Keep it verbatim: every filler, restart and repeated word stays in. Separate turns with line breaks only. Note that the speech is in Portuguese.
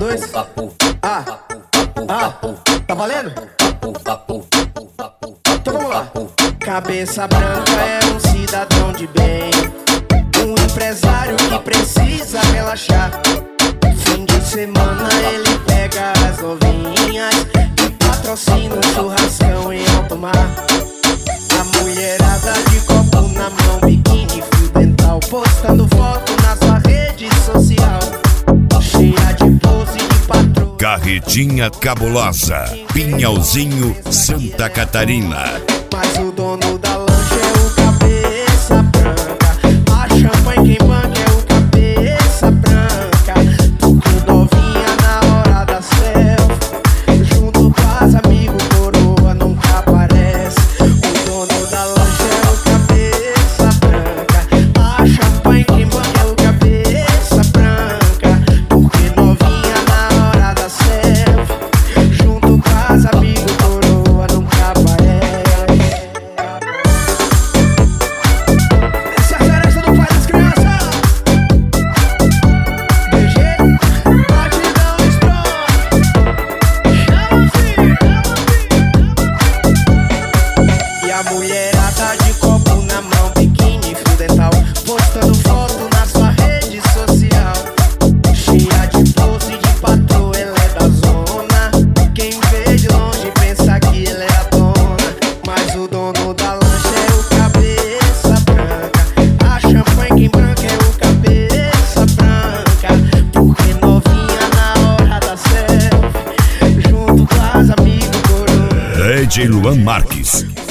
dois. Ah, ah, tá valendo? Então vamos lá. Cabeça branca é um cidadão de bem, um empresário que precisa relaxar. Fim de semana ele pega as novinhas e patrocina um churrascão em alto mar. A mulherada de copo na mão, biquíni, fio dental, postando foto na sua rede social, cheia de pose de patroa.
Carretinha Cabulosa, Pinhalzinho, Santa Catarina.
Mas o dono da lancha é o cabeça branca, a champanhe quem banca é o cabeça branca. Porque novinha na hora da selfie, junto com as amigos, coroa nunca aparece. O dono da lancha é o cabeça branca, a champanhe quem banca é o cabeça branca. Porque novinha na hora da selfie, junto com as amigos, coroa nunca aparece. A mulherada de copo na mão, biquíni, fio dental, postando foto na sua rede social, cheia de pose de patroa, ela é da zona. Quem vê de longe pensa que ela é a dona. Mas o dono da lancha é o cabeça branca, a champanhe quem branca é o cabeça branca. Porque novinha na hora da selfie, junto com as amigos, coroa.
D J Luan Marques.